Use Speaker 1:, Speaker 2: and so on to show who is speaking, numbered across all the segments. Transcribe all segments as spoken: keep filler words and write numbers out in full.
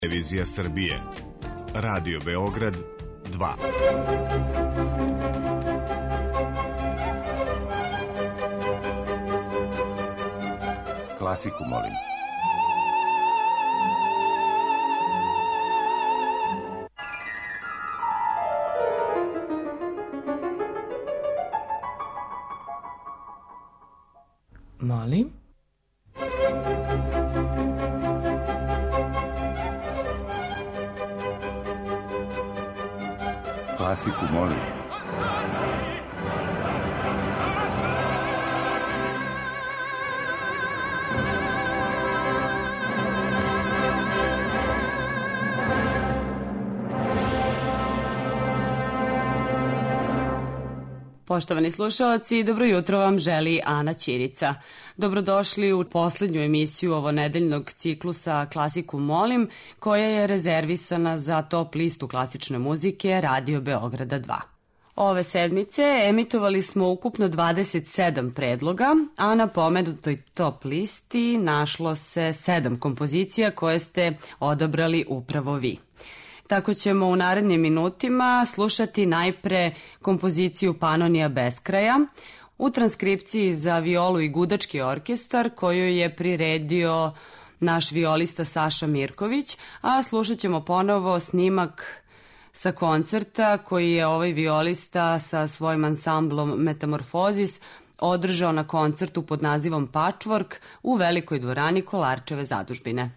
Speaker 1: Televizija Srbije, Radio Beograd dva.
Speaker 2: Klasiku molim.
Speaker 3: Molim?
Speaker 2: Klasiku molim.
Speaker 3: Poštovani slušalci, dobro jutro vam želi Ana Ćirica. Dobrodošli u poslednju emisiju ovonedeljnog ciklusa Klasiku molim, koja je rezervisana za top listu klasične muzike Radio Beograda dva. Ove sedmice emitovali smo ukupno dvadeset sedam predloga, a na pomenutoj top listi našlo se sedam kompozicija koje ste odabrali upravo vi. Tako ćemo u narednim minutima slušati najpre kompoziciju Panonija Beskraja u transkripciji za violu i gudački orkestar koju je priredio naš violista Saša Mirković, a slušat ćemo ponovo snimak sa koncerta koji je ovaj violista sa svojim ansamblom Metamorfozis održao na koncertu pod nazivom Patchwork u velikoj dvorani Kolarčeve zadužbine.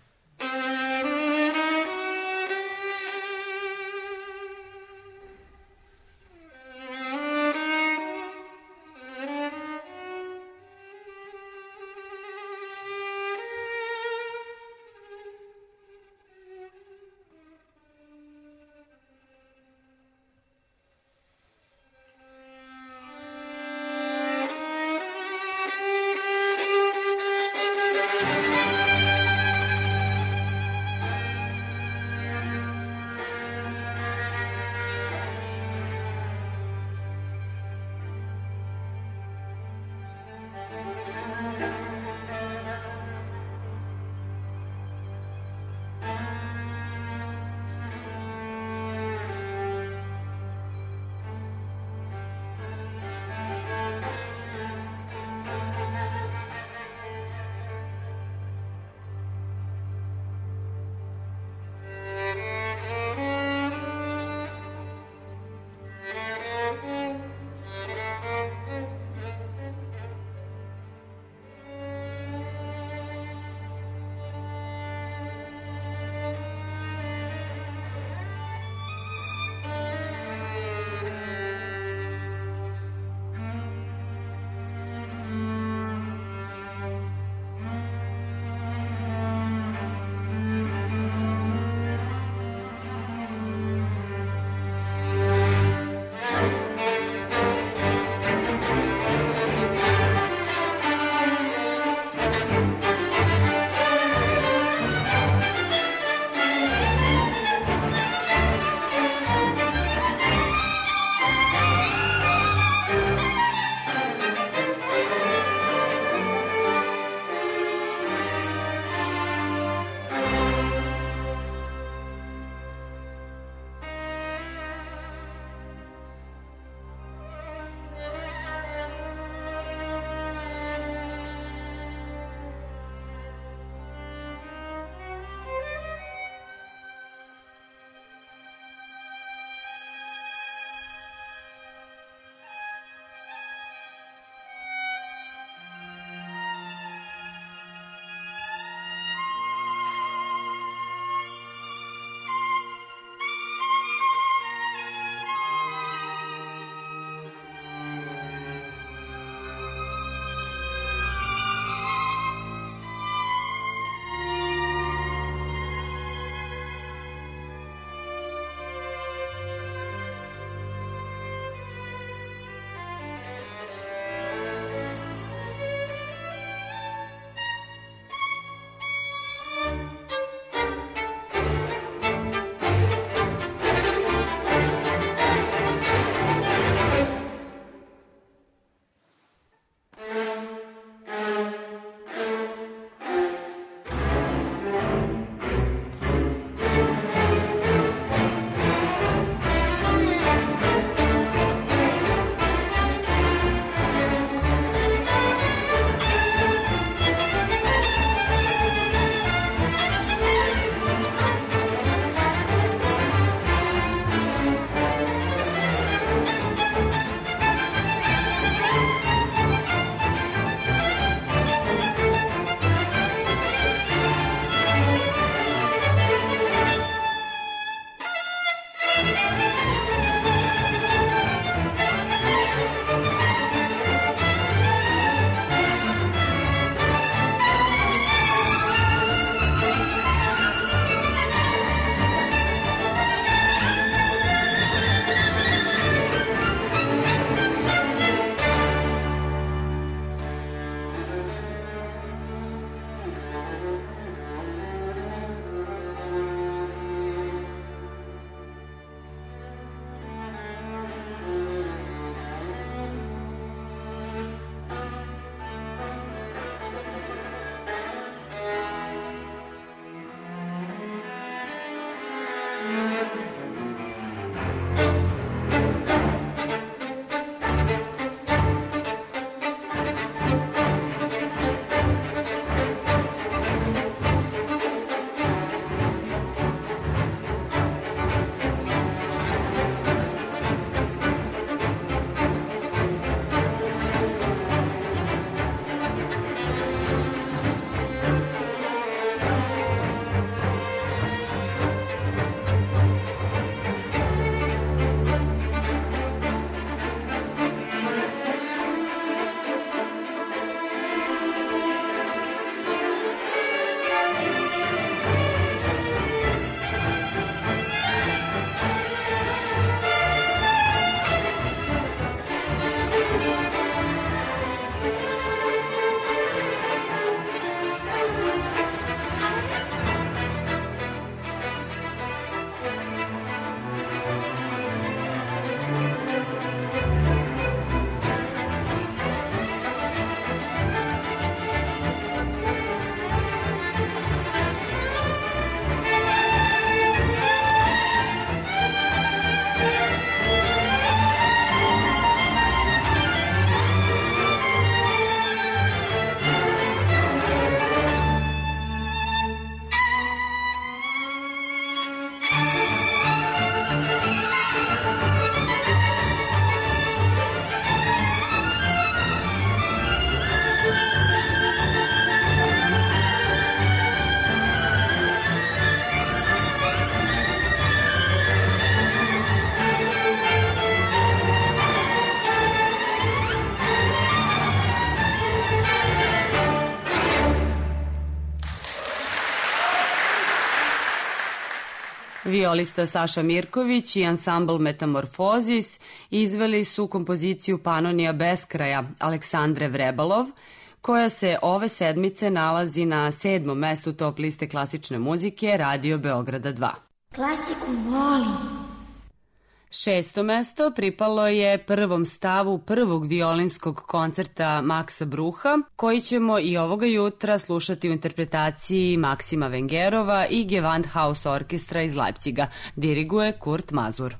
Speaker 3: Violista Saša Mirković i ansambl Metamorfozis izveli su kompoziciju Panonija beskraja Aleksandre Vrebalov, koja se ove sedmice nalazi na sedmom mestu top liste klasične muzike Radio Beograda dva.
Speaker 2: Klasiku volim.
Speaker 3: Šesto mesto pripalo je prvom stavu prvog violinskog koncerta Maksa Bruha, koji ćemo i ovoga jutra slušati u interpretaciji Maksima Vengerova i Gewandhaus orkestra iz Leipciga. Diriguje Kurt Mazur.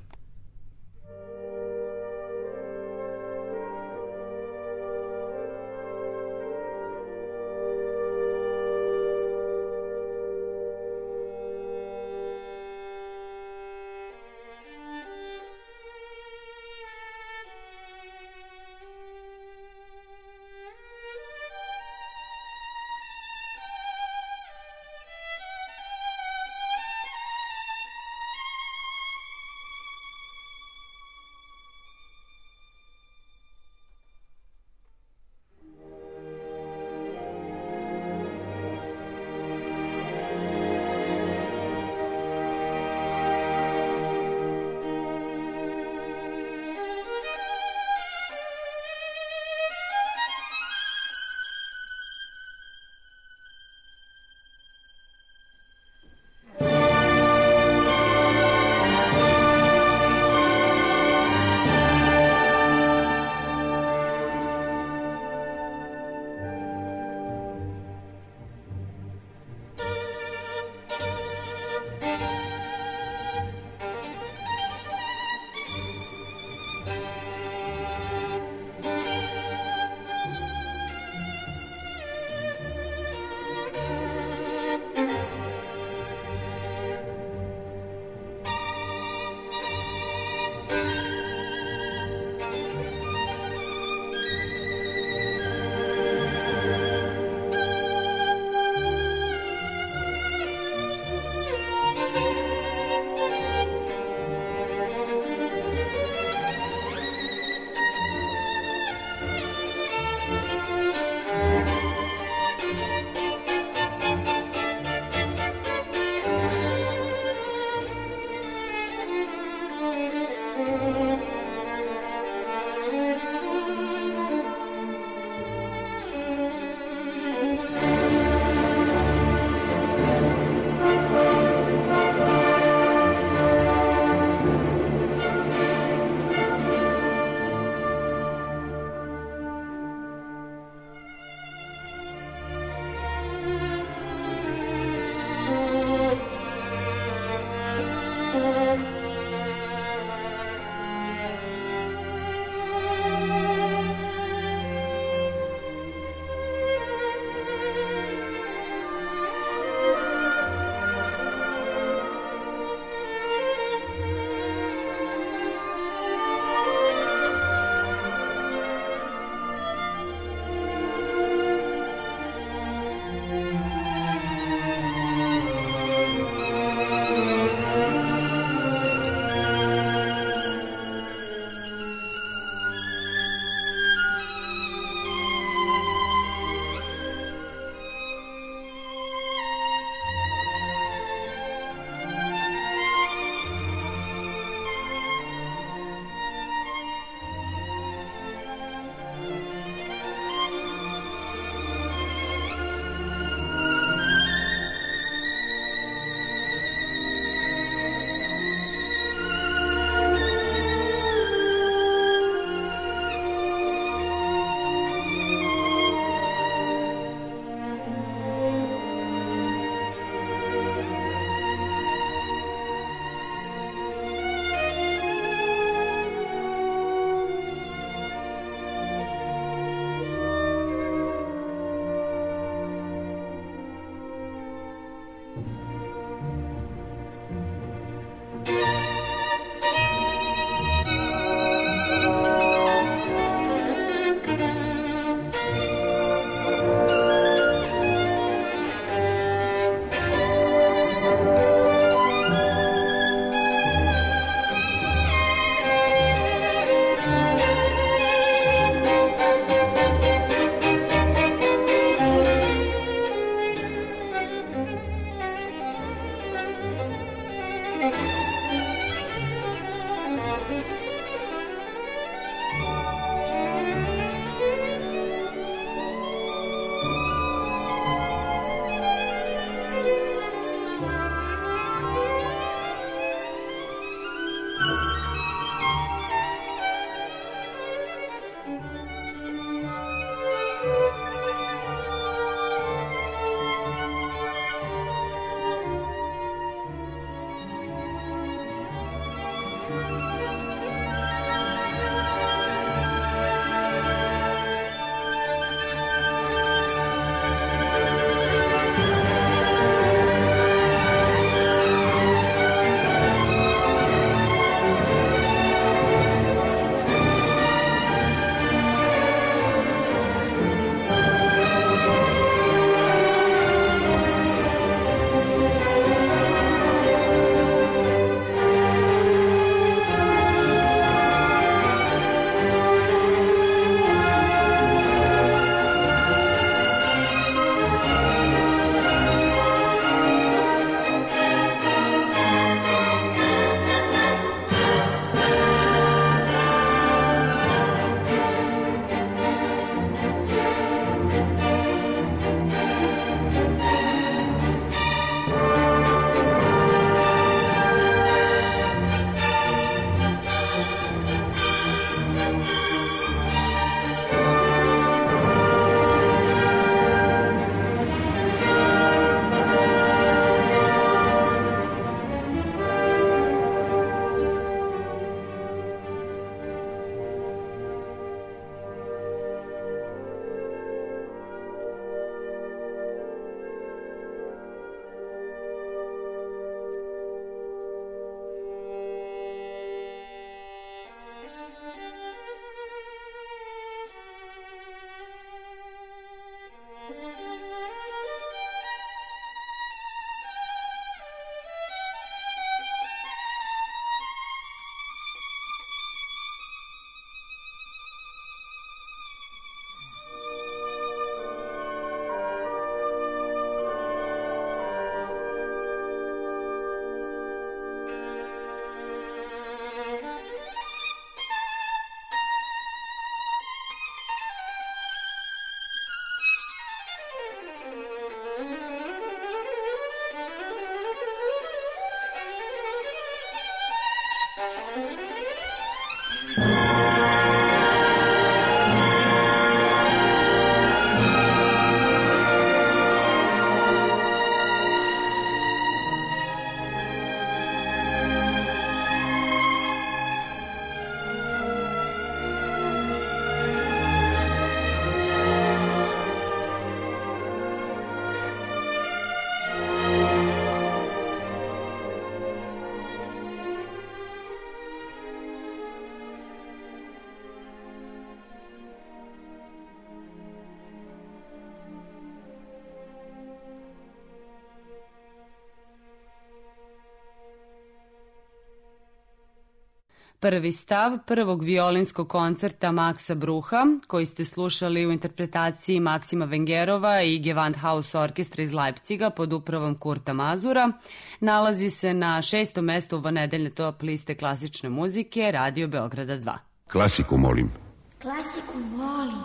Speaker 3: Prvi stav prvog violinskog koncerta Maxa Brucha, koji ste slušali u interpretaciji Maksima Vengerova i Gewandhaus orkestra iz Leipciga pod upravom Kurta Mazura, nalazi se na šestom mestu ovonedeljne top liste klasične muzike Radio Beograda dva.
Speaker 4: Klasiku molim.
Speaker 2: Klasiku volim.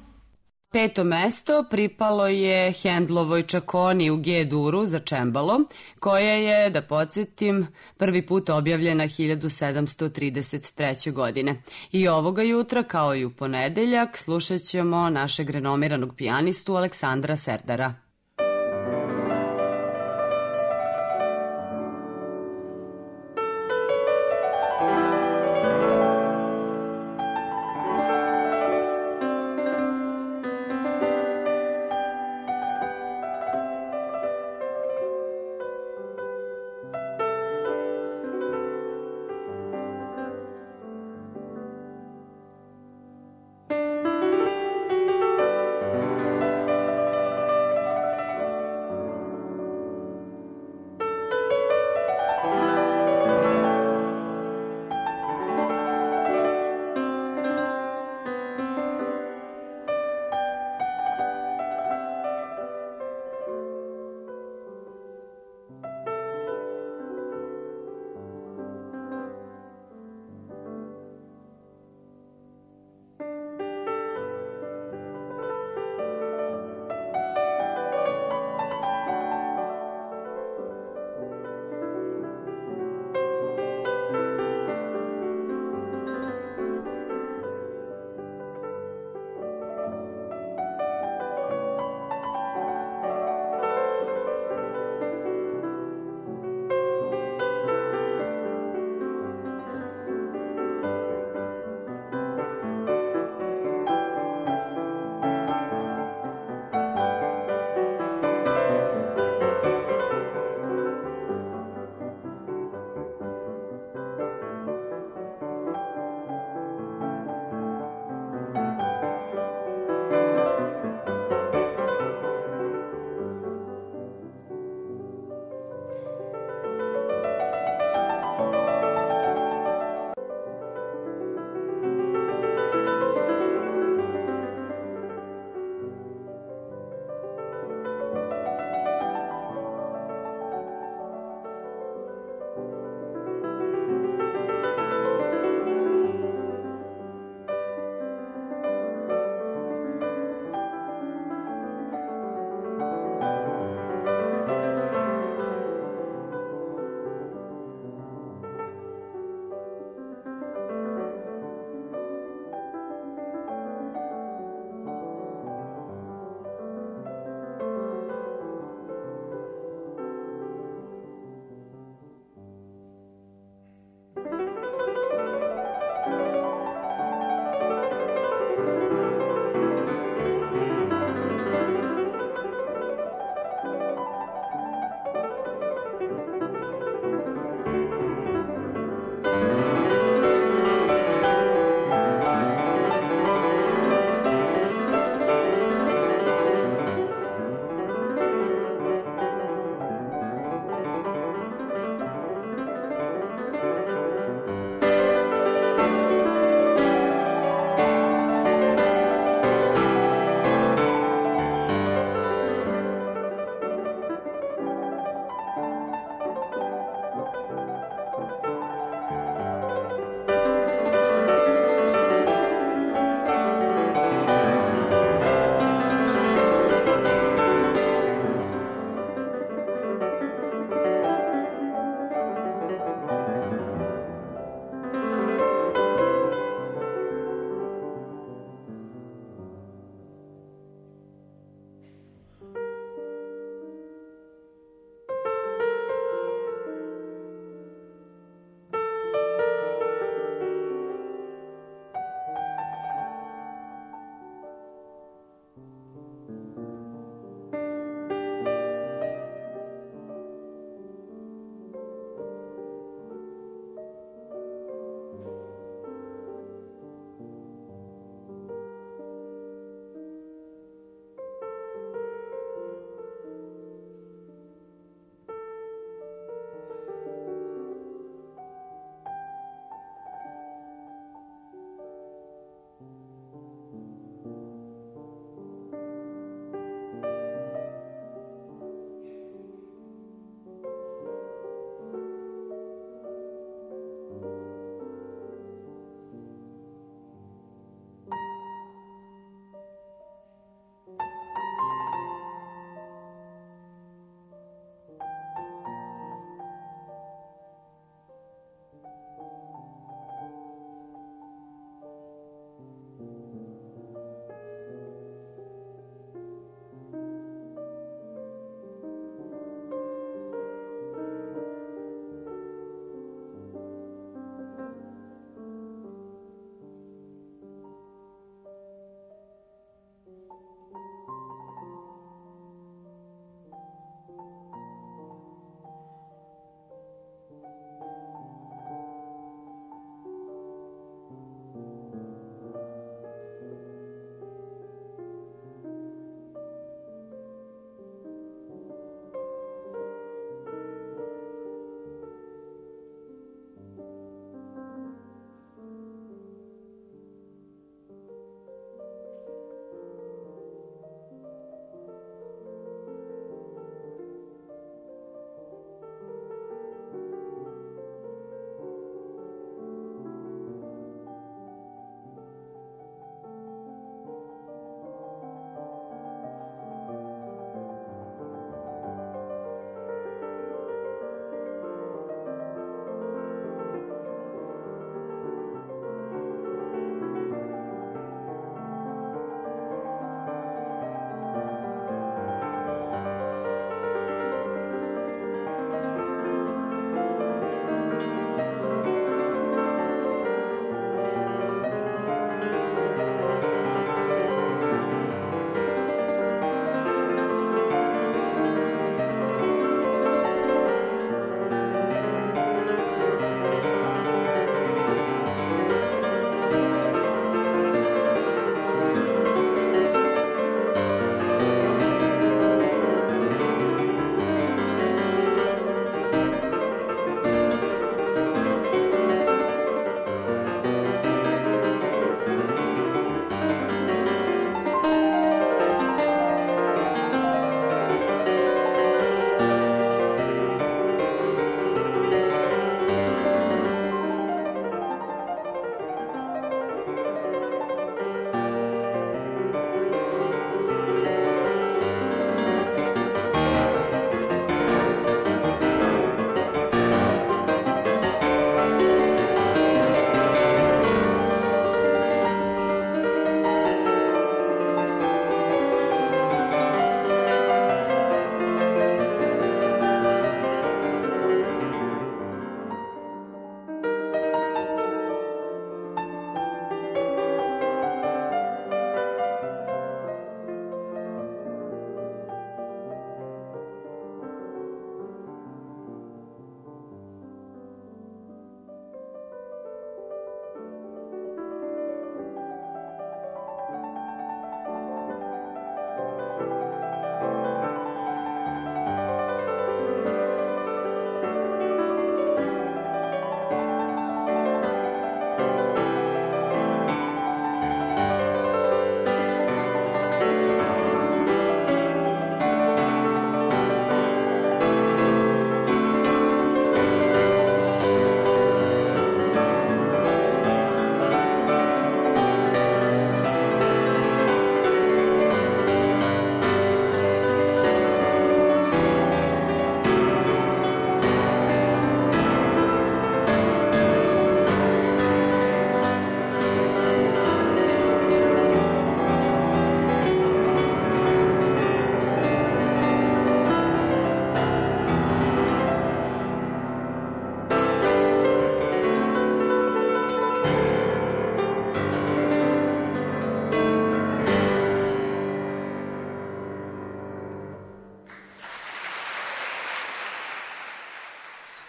Speaker 3: Peto mesto pripalo je Hendlovoj Čakoni u G-duru za čembalo, koja je, da podsjetim, prvi put objavljena hiljadu sedamsto trideset treće. godine. I ovoga jutra, kao i u ponedeljak, slušat ćemo našeg renomiranog pijanistu Aleksandra Serdara.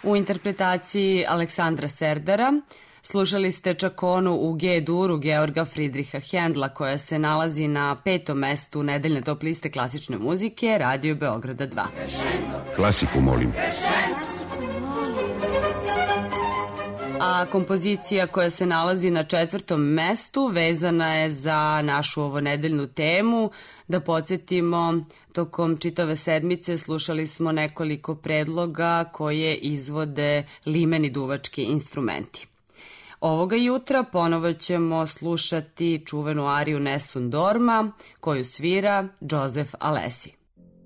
Speaker 3: U interpretaciji Aleksandra Serdara slušali ste Čakonu u G-duru Georga Fridriha Hendla, koja se nalazi na petom mestu nedeljne top liste klasične muzike Radio Beograda dva.
Speaker 4: Klasiku molim.
Speaker 3: A kompozicija koja se nalazi na četvrtom mestu vezana je za našu ovonedeljnu temu. Da podsjetimo, tokom čitave sedmice slušali smo nekoliko predloga koje izvode limeni duvački instrumenti. Ovoga jutra ponovo ćemo slušati čuvenu ariju Nessun Dorma, koju svira Joseph Alessi.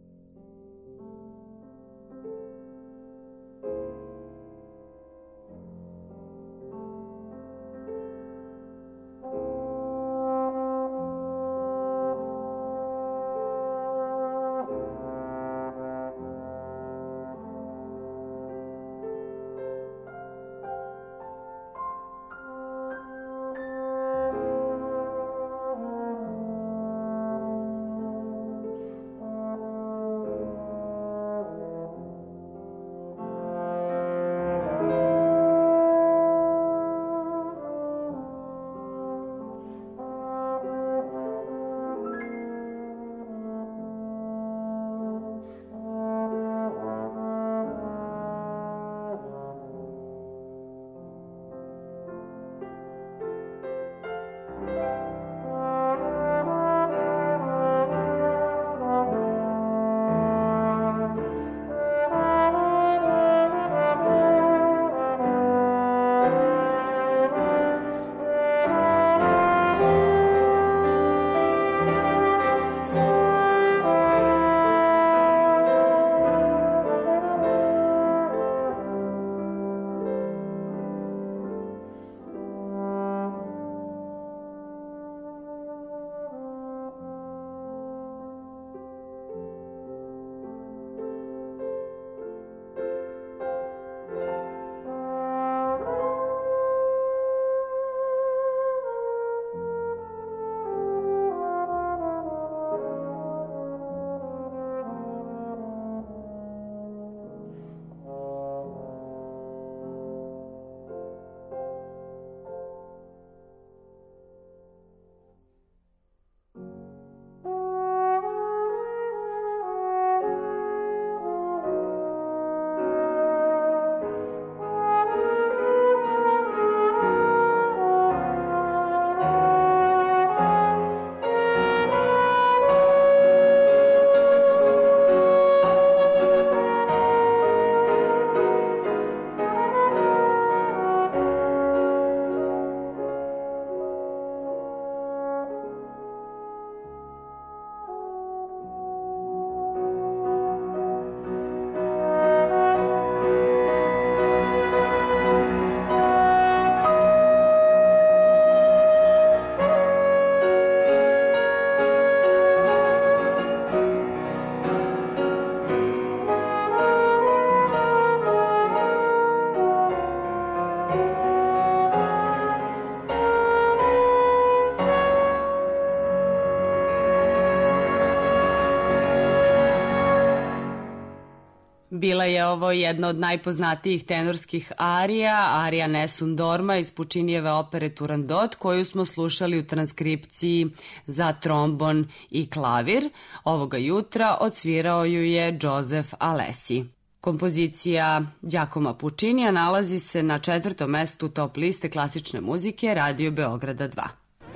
Speaker 3: Bila je ovo jedna od najpoznatijih tenorskih arija, arija Nessun Dorma iz Pučinijeve opere Turandot, koju smo slušali u transkripciji za trombon i klavir. Ovoga jutra odsvirao ju je Joseph Alessi. Kompozicija Giacomo Puccinija nalazi se na četvrtom mestu top liste klasične muzike Radio Beograda dva.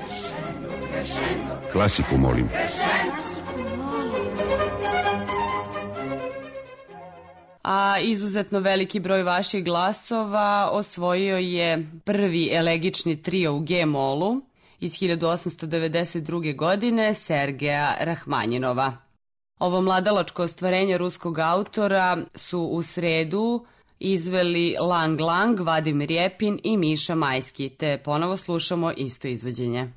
Speaker 4: Klasiku molim.
Speaker 3: A izuzetno veliki broj vaših glasova osvojio je prvi elegični trio u G-molu iz hiljadu osamsto devedeset druge. godine Sergeja Rahmanjinova. Ovo mladalačko ostvarenje ruskog autora su u sredu izveli Lang Lang, Vadim Rjepin i Miša Majski, te ponovo slušamo isto izvođenje.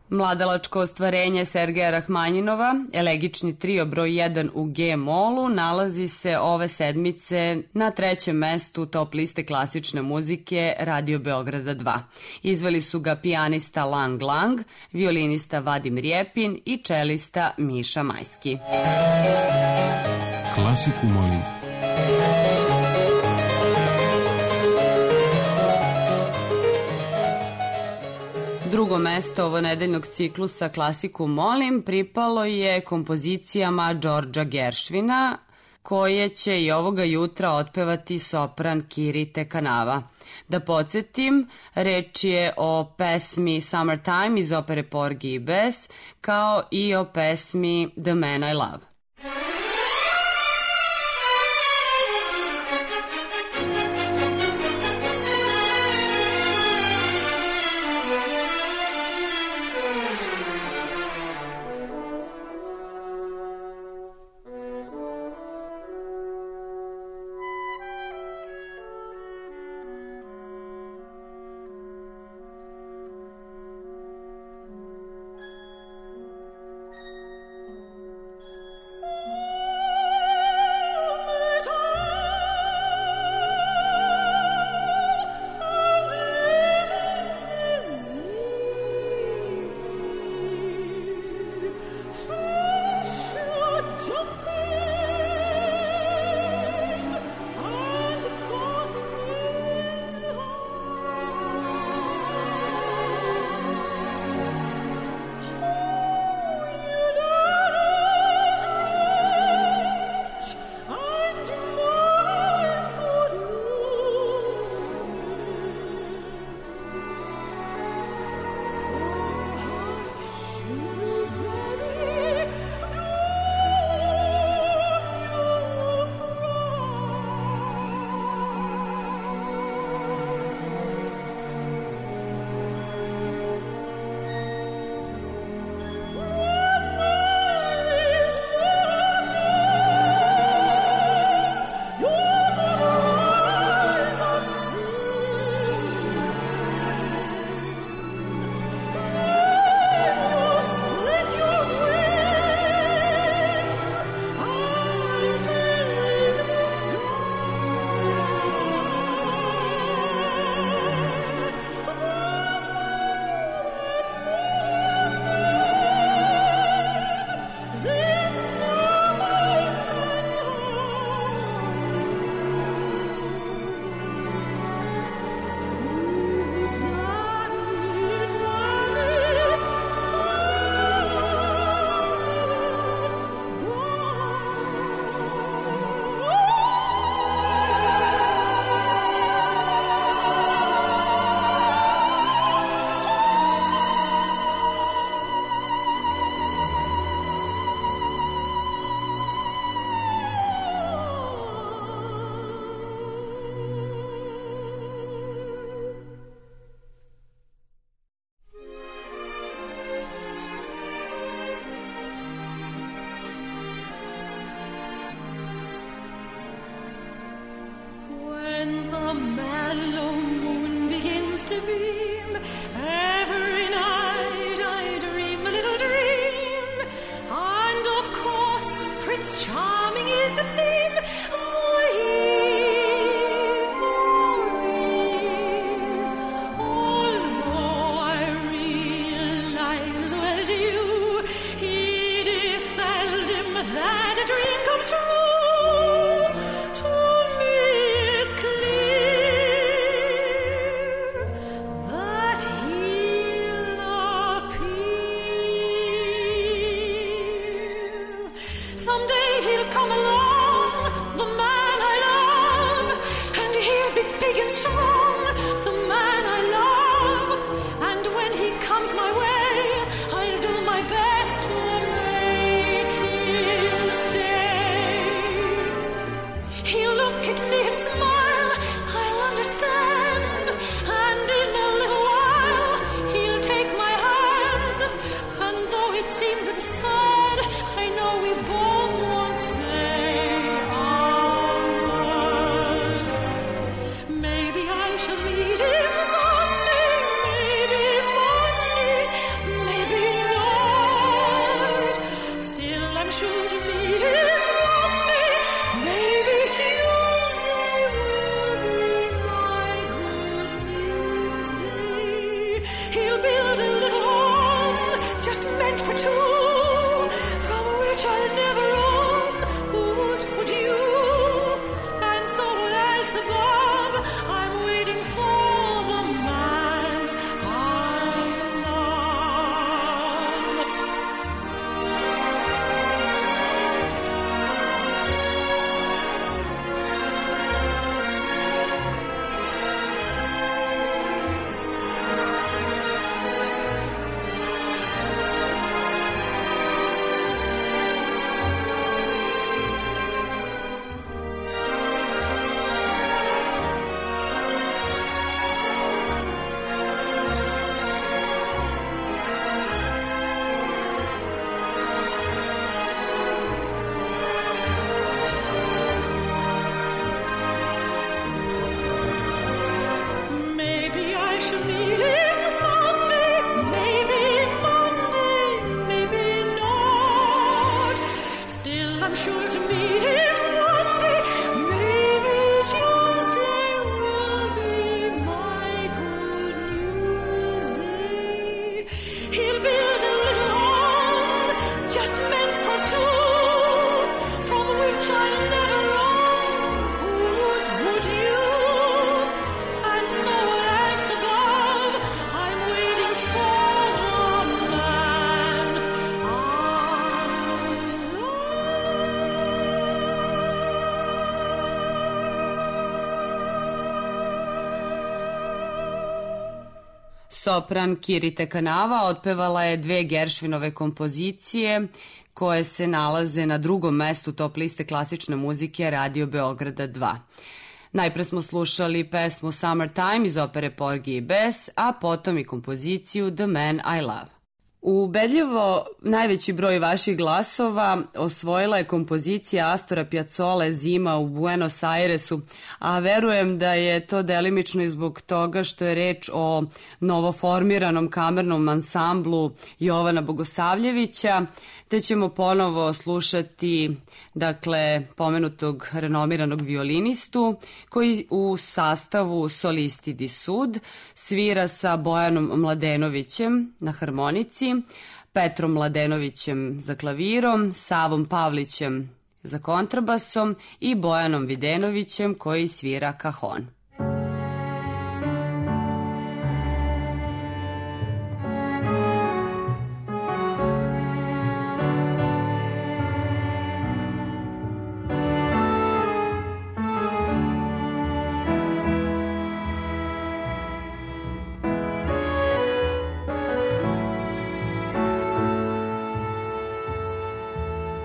Speaker 3: Mladalačko ostvarenje Sergeja Rahmanjinova, elegični trio broj jedan u G-molu, nalazi se ove sedmice na trećem mestu top liste klasične muzike Radio Beograda dva. Izveli su ga pijanista Lang Lang, violinista Vadim Rjepin i čelista Miša Majski.
Speaker 5: Klasiku molim.
Speaker 3: Drugo mesto ovonedeljnog ciklusa Klasiku molim pripalo je kompozicijama Đorđa Geršvina, koje će i ovoga jutra otpevati sopran Kiri Tekanava. Da podsjetim, reč je o pesmi Summertime iz opere Porgy i Bess, kao i o pesmi The Man I Love.
Speaker 6: Maybe I
Speaker 5: meet him one day, maybe Tuesday will be my good news day. He'll build a little home just meant for two, from which I'll never roam. Would, would you? And so what else above? I'm waiting for the man I love. Maybe I shall meet him Sunday, maybe Monday, maybe not. Still, I'm sure to meet him one day. Maybe Tuesday will be my good news day. He'll build a little home just meant for two, from which I'll never roam. Would, would you? And so else above, I'm waiting for the man I love.
Speaker 3: Sopran Kirite Kanava otpevala je dve Gershwinove kompozicije koje se nalaze na drugom mestu top liste klasične muzike Radio Beograda dva. Najpre smo slušali pesmu Summertime iz opere Porgy i Bess, a potom i kompoziciju The Man I Love. Ubedljivo najveći broj vaših glasova osvojila je kompozicija Astora Piazzole Zima u Buenos Airesu, a verujem da je to delimično i zbog toga što je reč o novoformiranom kamernom ansamblu Jovana Bogosavljevića, te ćemo ponovo slušati dakle pomenutog renomiranog violinistu koji u sastavu solisti di Sud svira sa Bojanom Mladenovićem na harmonici, Petrom Mladenovićem za klavirom, Savom Pavlićem za kontrabasom i Bojanom Videnovićem koji svira kajon.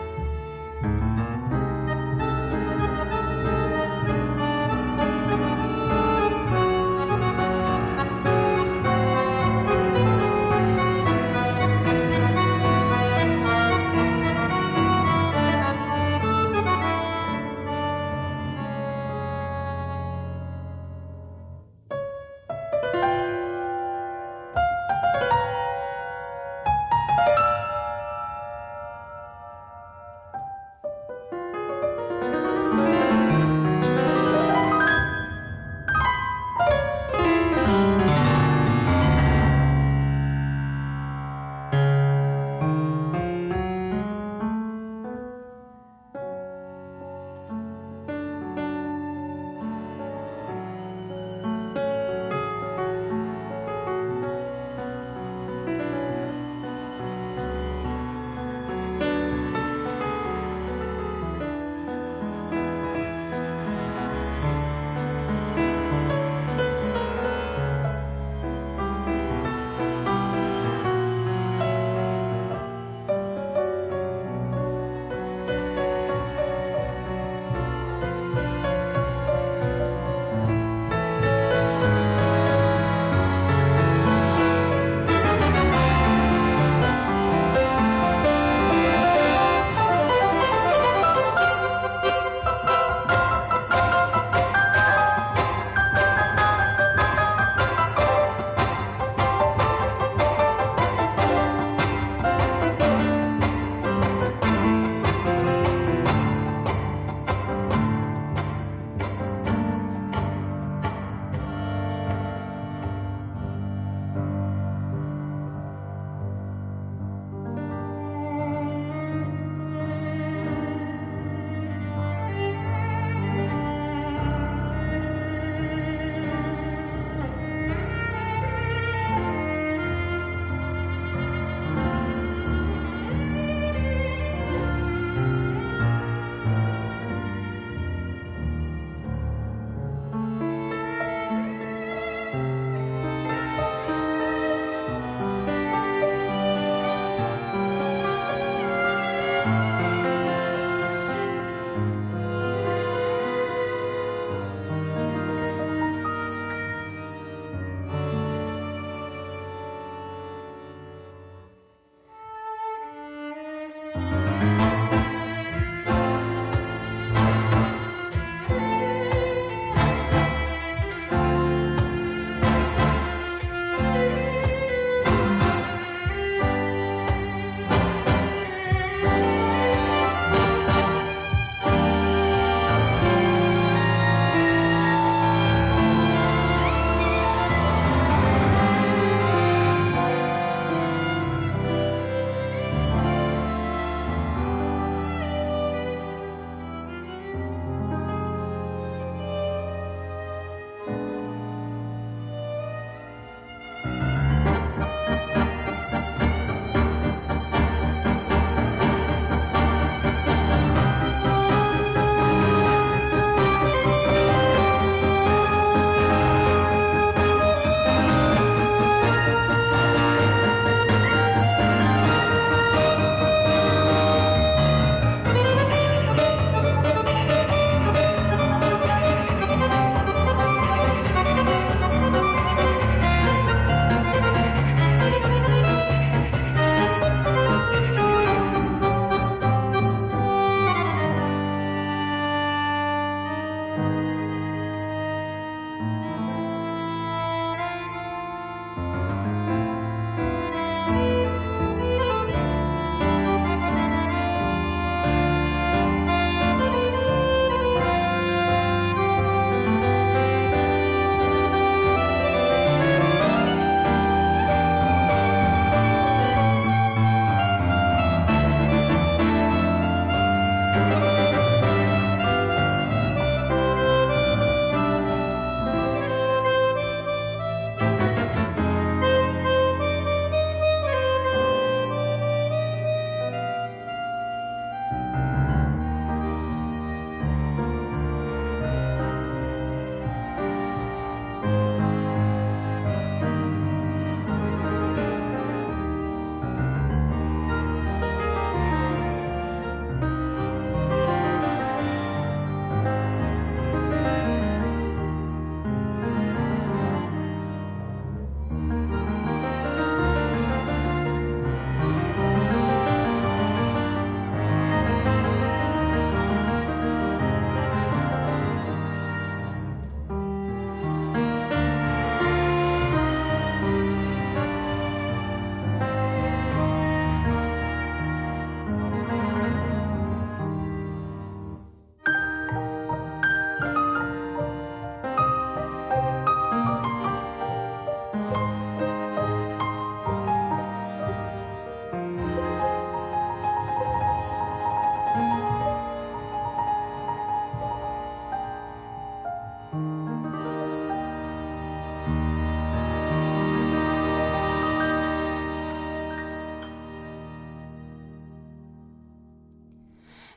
Speaker 5: Thank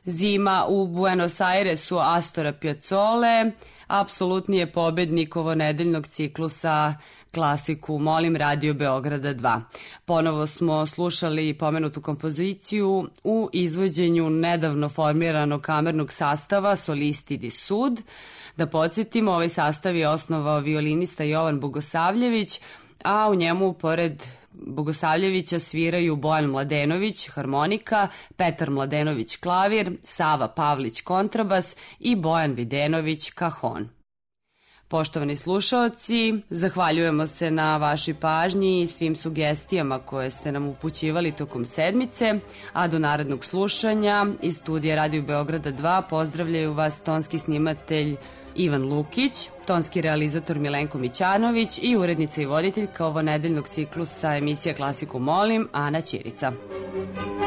Speaker 3: Zima u Buenos Airesu Astora Piazzole, apsolutni je pobednik ovo nedeljnog ciklusa klasiku Molim Radio Beograda dva. Ponovo smo slušali pomenutu kompoziciju u izvođenju nedavno formiranog kamernog sastava Solisti di Sud. Da podsjetimo, ovaj sastav je osnovao violinista Jovan Bogosavljević, a u njemu pored Bogosavljevića sviraju Bojan Mladenović, harmonika, Petar Mladenović, klavir, Sava Pavlić, kontrabas i Bojan Videnović, kahon. Poštovani slušaoci, zahvaljujemo se na vašoj pažnji i svim sugestijama koje ste nam upućivali tokom sedmice, a do narednog slušanja iz studija Radio Beograda dva pozdravljaju vas tonski snimatelj Ivan Lukić, tonski realizator Milenko Mićanović i urednica i voditeljka ovo nedeljnog ciklusa emisija Klasiku Molim, Ana Ćirica.